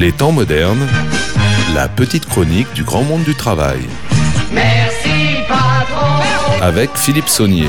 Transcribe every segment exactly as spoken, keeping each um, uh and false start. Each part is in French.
Les temps modernes, la petite chronique du grand monde du travail. Merci patron. Avec Philippe Saunier.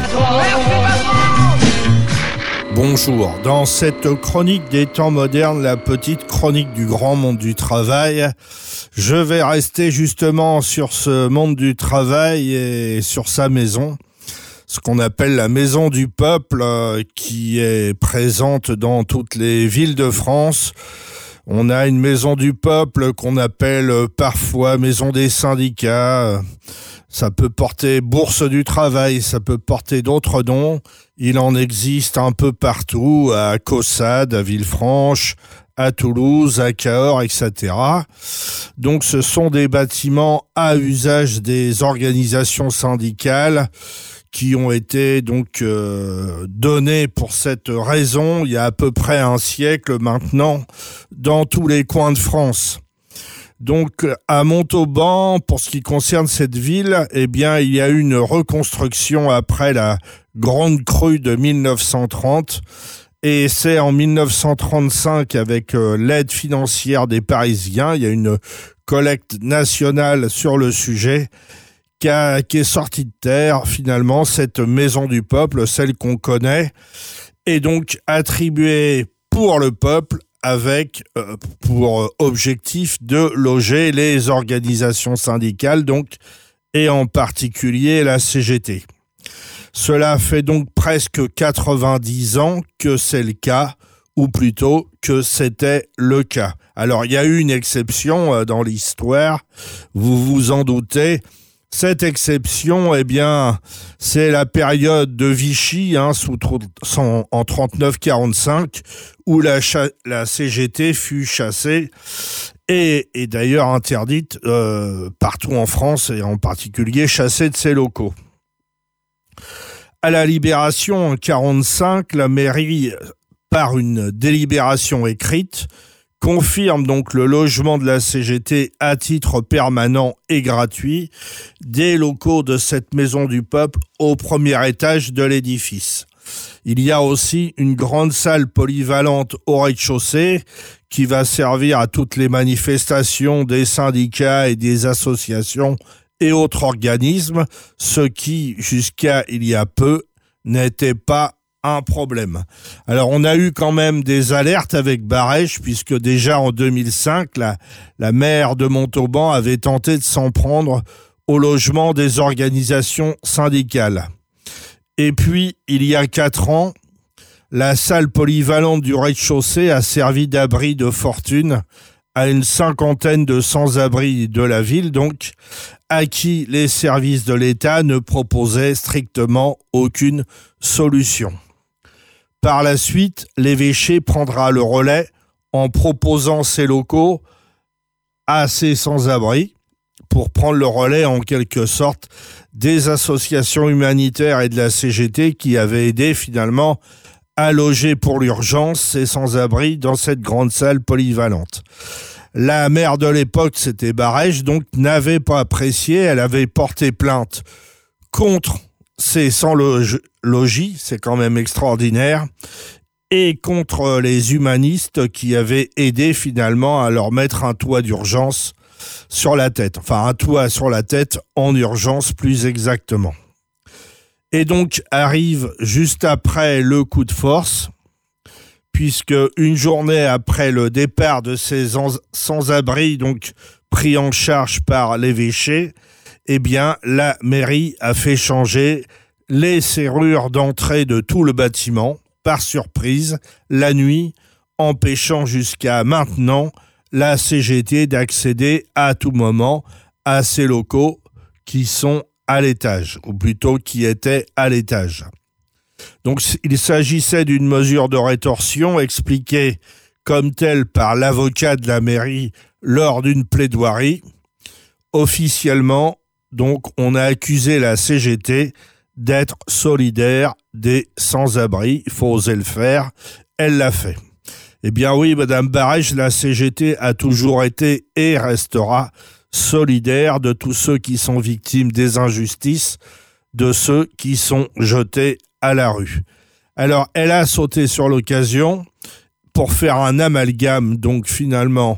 Bonjour, dans cette chronique des temps modernes, la petite chronique du grand monde du travail, je vais rester justement sur ce monde du travail et sur sa maison, ce qu'on appelle la maison du peuple, qui est présente dans toutes les villes de France. On a une maison du peuple qu'on appelle parfois maison des syndicats. Ça peut porter bourse du travail, ça peut porter d'autres noms. Il en existe un peu partout, à Caussade, à Villefranche, à Toulouse, à Cahors, et cetera. Donc ce sont des bâtiments à usage des organisations syndicales qui ont été donc euh, donnés pour cette raison il y a à peu près un siècle maintenant dans tous les coins de France. Donc à Montauban, pour ce qui concerne cette ville, eh bien il y a eu une reconstruction après la grande crue de mille neuf cent trente et c'est en mille neuf cent trente-cinq avec euh, l'aide financière des Parisiens, il y a une collecte nationale sur le sujet qui, a, qui est sortie de terre finalement cette maison du peuple, celle qu'on connaît, est donc attribuée pour le peuple avec euh, pour objectif de loger les organisations syndicales, donc, et en particulier la C G T. Cela fait donc presque quatre-vingt-dix ans que c'est le cas, ou plutôt que c'était le cas. Alors, il y a eu une exception euh, dans l'histoire, vous vous en doutez. Cette exception, eh bien, c'est la période de Vichy, hein, sous, en trente-neuf quarante-cinq, où la, cha- la C G T fut chassée et, et d'ailleurs interdite euh, partout en France, et en particulier chassée de ses locaux. À la Libération, en quarante-cinq, la mairie, par une délibération écrite, confirme donc le logement de la C G T à titre permanent et gratuit des locaux de cette maison du peuple au premier étage de l'édifice. Il y a aussi une grande salle polyvalente au rez-de-chaussée qui va servir à toutes les manifestations des syndicats et des associations et autres organismes, ce qui, jusqu'à il y a peu, n'était pas un problème. Alors, on a eu quand même des alertes avec Barège, puisque déjà en deux mille cinq, la, la maire de Montauban avait tenté de s'en prendre au logement des organisations syndicales. Et puis, il y a quatre ans, la salle polyvalente du rez-de-chaussée a servi d'abri de fortune à une cinquantaine de sans-abri de la ville, donc, à qui les services de l'État ne proposaient strictement aucune solution. Par la suite, l'évêché prendra le relais en proposant ses locaux à ces sans-abri pour prendre le relais en quelque sorte des associations humanitaires et de la C G T qui avaient aidé finalement à loger pour l'urgence ces sans-abri dans cette grande salle polyvalente. La maire de l'époque, c'était Barège, donc n'avait pas apprécié, elle avait porté plainte contre ces sans-logis, c'est quand même extraordinaire, et contre les humanistes qui avaient aidé finalement à leur mettre un toit d'urgence sur la tête. Enfin, un toit sur la tête en urgence plus exactement. Et donc arrive juste après le coup de force, puisque une journée après le départ de ces sans-abri, donc pris en charge par l'évêché, eh bien, la mairie a fait changer les serrures d'entrée de tout le bâtiment, par surprise, la nuit, empêchant jusqu'à maintenant la C G T d'accéder à tout moment à ces locaux qui sont à l'étage, ou plutôt qui étaient à l'étage. Donc, il s'agissait d'une mesure de rétorsion expliquée comme telle par l'avocat de la mairie lors d'une plaidoirie. Officiellement, donc, on a accusé la C G T d'être solidaire des sans-abri. Il faut oser le faire. Elle l'a fait. Eh bien oui, Madame Barège, la C G T a toujours été et restera solidaire de tous ceux qui sont victimes des injustices, de ceux qui sont jetés à la rue. Alors, elle a sauté sur l'occasion pour faire un amalgame, donc finalement,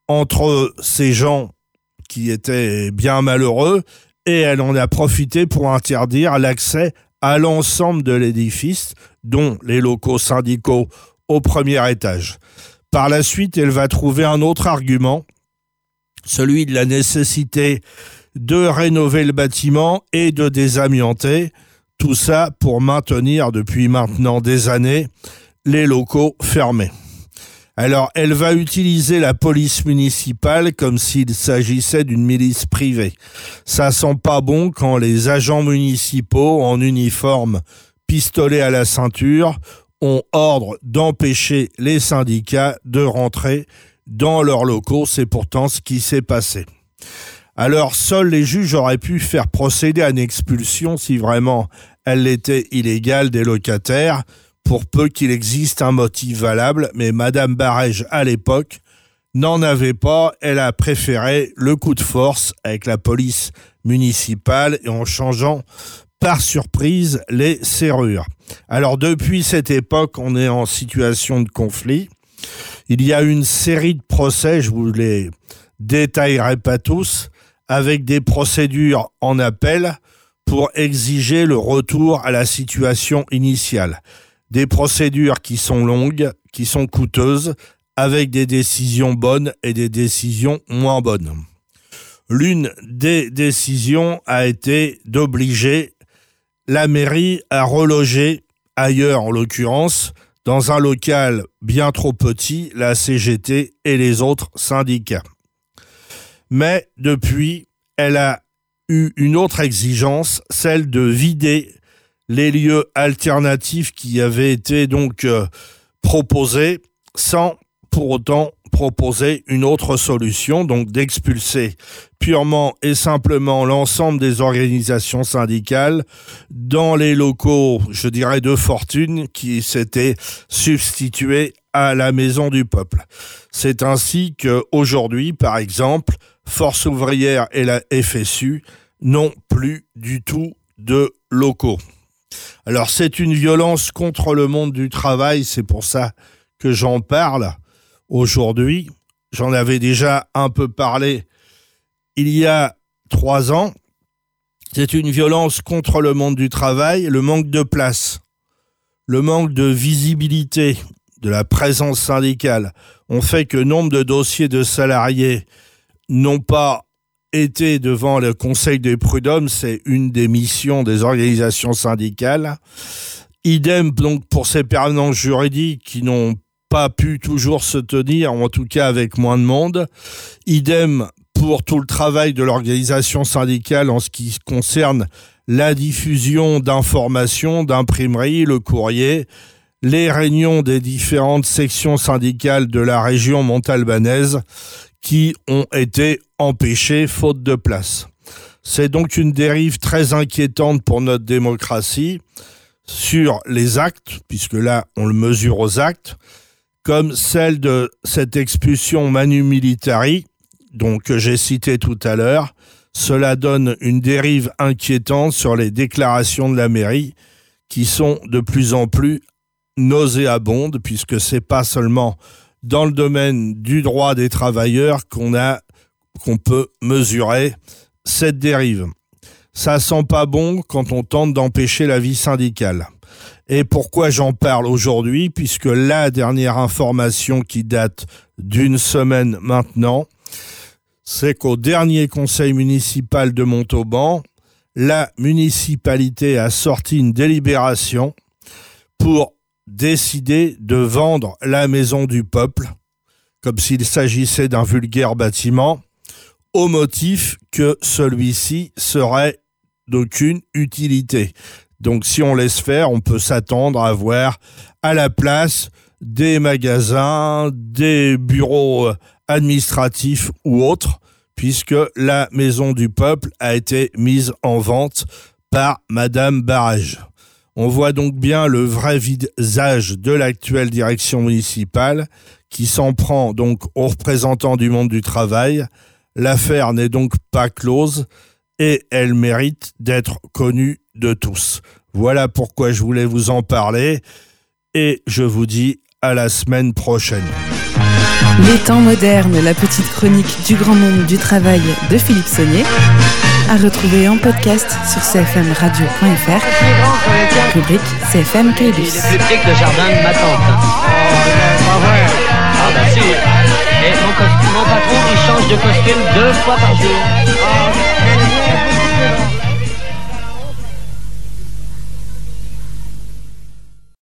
entre ces gens qui étaient bien malheureux, et elle en a profité pour interdire l'accès à l'ensemble de l'édifice, dont les locaux syndicaux au premier étage. Par la suite, elle va trouver un autre argument, celui de la nécessité de rénover le bâtiment et de désamianter, tout ça pour maintenir depuis maintenant des années les locaux fermés. Alors, elle va utiliser la police municipale comme s'il s'agissait d'une milice privée. Ça sent pas bon quand les agents municipaux en uniforme, pistolet à la ceinture, ont ordre d'empêcher les syndicats de rentrer dans leurs locaux. C'est pourtant ce qui s'est passé. Alors, seuls les juges auraient pu faire procéder à une expulsion si vraiment elle était illégale des locataires, pour peu qu'il existe un motif valable, mais Madame Barège, à l'époque, n'en avait pas. Elle a préféré le coup de force avec la police municipale et en changeant par surprise les serrures. Alors, depuis cette époque, on est en situation de conflit. Il y a une série de procès, je vous les détaillerai pas tous, avec des procédures en appel pour exiger le retour à la situation initiale. Des procédures qui sont longues, qui sont coûteuses, avec des décisions bonnes et des décisions moins bonnes. L'une des décisions a été d'obliger la mairie à reloger ailleurs, en l'occurrence, dans un local bien trop petit, la C G T et les autres syndicats. Mais depuis, elle a eu une autre exigence, celle de vider les lieux alternatifs qui avaient été donc euh, proposés sans pour autant proposer une autre solution, donc d'expulser purement et simplement l'ensemble des organisations syndicales dans les locaux, je dirais, de fortune qui s'étaient substitués à la Maison du Peuple. C'est ainsi qu'aujourd'hui, par exemple, Force ouvrière et la F S U n'ont plus du tout de locaux. Alors, c'est une violence contre le monde du travail, c'est pour ça que j'en parle aujourd'hui. J'en avais déjà un peu parlé il y a trois ans. C'est une violence contre le monde du travail, le manque de place, le manque de visibilité de la présence syndicale ont fait que nombre de dossiers de salariés n'ont pas été devant le Conseil des prud'hommes, c'est une des missions des organisations syndicales. Idem donc pour ces permanences juridiques qui n'ont pas pu toujours se tenir, en tout cas avec moins de monde. Idem pour tout le travail de l'organisation syndicale en ce qui concerne la diffusion d'informations, d'imprimerie, le courrier, les réunions des différentes sections syndicales de la région montalbanaise qui ont été empêchées faute de place. C'est donc une dérive très inquiétante pour notre démocratie sur les actes, puisque là on le mesure aux actes, comme celle de cette expulsion manu militari, donc que j'ai cité tout à l'heure. Cela donne une dérive inquiétante sur les déclarations de la mairie qui sont de plus en plus nauséabondes, puisque c'est pas seulement dans le domaine du droit des travailleurs qu'on a, qu'on peut mesurer cette dérive. Ça sent pas bon quand on tente d'empêcher la vie syndicale. Et pourquoi j'en parle aujourd'hui? Puisque la dernière information qui date d'une semaine maintenant, c'est qu'au dernier conseil municipal de Montauban, la municipalité a sorti une délibération pour décider de vendre la Maison du Peuple, comme s'il s'agissait d'un vulgaire bâtiment, au motif que celui-ci serait d'aucune utilité. Donc si on laisse faire, on peut s'attendre à voir à la place des magasins, des bureaux administratifs ou autres, puisque la Maison du Peuple a été mise en vente par Madame Barège. On voit donc bien le vrai visage de l'actuelle direction municipale qui s'en prend donc aux représentants du monde du travail. L'affaire n'est donc pas close et elle mérite d'être connue de tous. Voilà pourquoi je voulais vous en parler et je vous dis à la semaine prochaine. Les temps modernes, la petite chronique du grand monde du travail de Philippe Saunier, à retrouver en podcast sur c f m radio point f r, rubrique C F M Caylus. Il est plus petit que le jardin de ma tante. Pas vrai. Ah bah si. Et mon, cos- mon patron, il change de costume deux fois par jour. Ah,